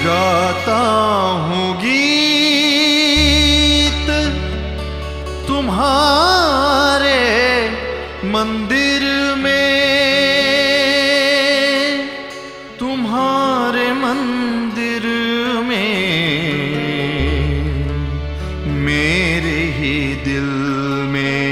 गाता हूँ गीत तुम्हारे मंदिर में, तुम्हारे मंदिर में, मेरे ही दिल में।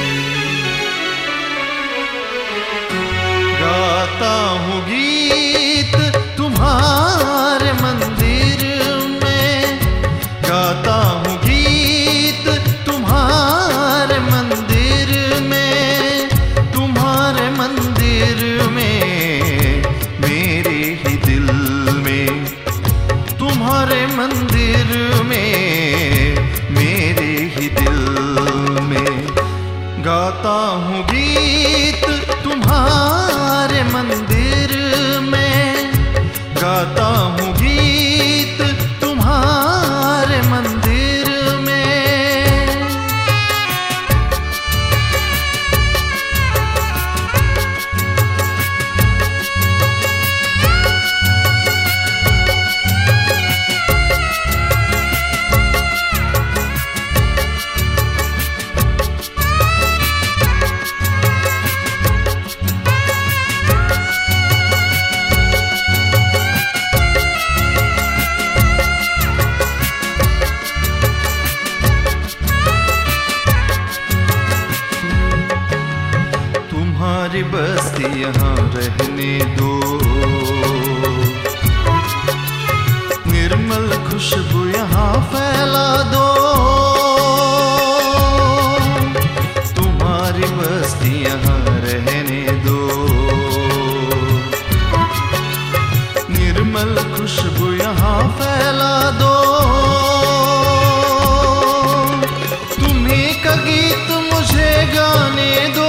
गाता हूँ गीत तुम्हारे मंदिर में, गाता हूँ गीत तुम्हारे मंदिर में, तुम्हारे मंदिर में, मेरे ही दिल में, तुम्हारे मंदिर में, मेरे ही दिल में। गाता हूँ गीत तुम्हारे मंदिर में, गाता हूँ गीत तुम्हारे मंदिर में। तुम्हारी बस्ती यहाँ रहने दो, निर्मल खुशबू यहाँ फैला दो। तुम्हारी बस्ती यहाँ रहने दो, निर्मल खुशबू यहाँ फैला दो। तुम्हीं का गीत मुझे गाने दो,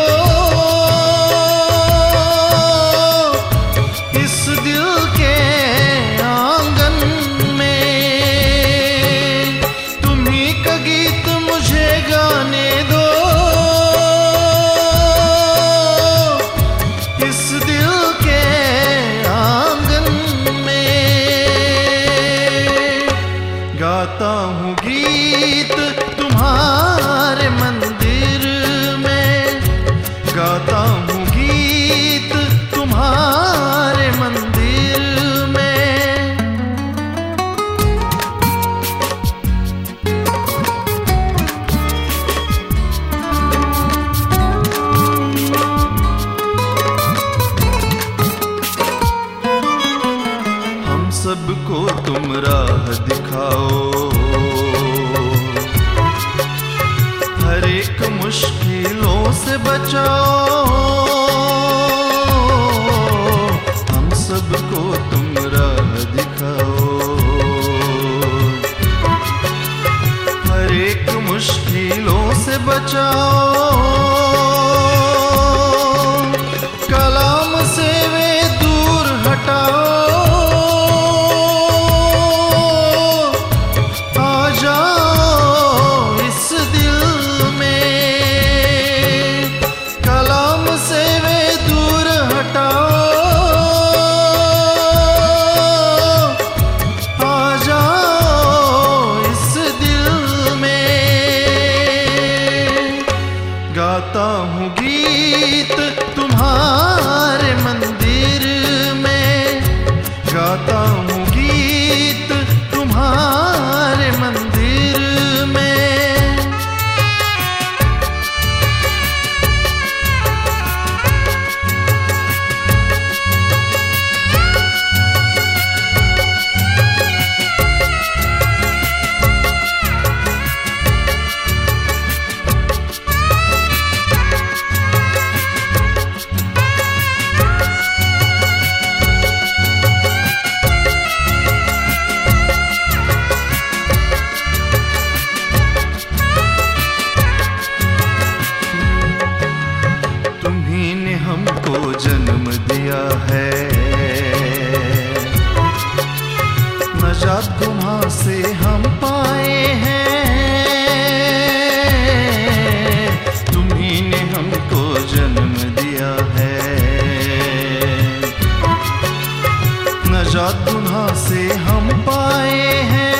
गाता हूँ गीत तुम्हारे मंदिर में, गाता हूँ गीत तुम्हारे मंदिर में। हम सबको तुम राह दिखाओ, हर एक मुश्किलों से बचाओ। हम सबको तुम राह दिखाओ, हर एक मुश्किलों से बचाओ। कलाम से वे दूर हटाओ, गाता हूँ गीत तुम्हारे मंदिर में, गाता हूँ गीत तुम्हारे मंदिर में। हमको जन्म दिया है, नजात गुनाह से हम पाए हैं। तुम्हीं ने हमको जन्म दिया है, नजात गुनाह से हम पाए हैं।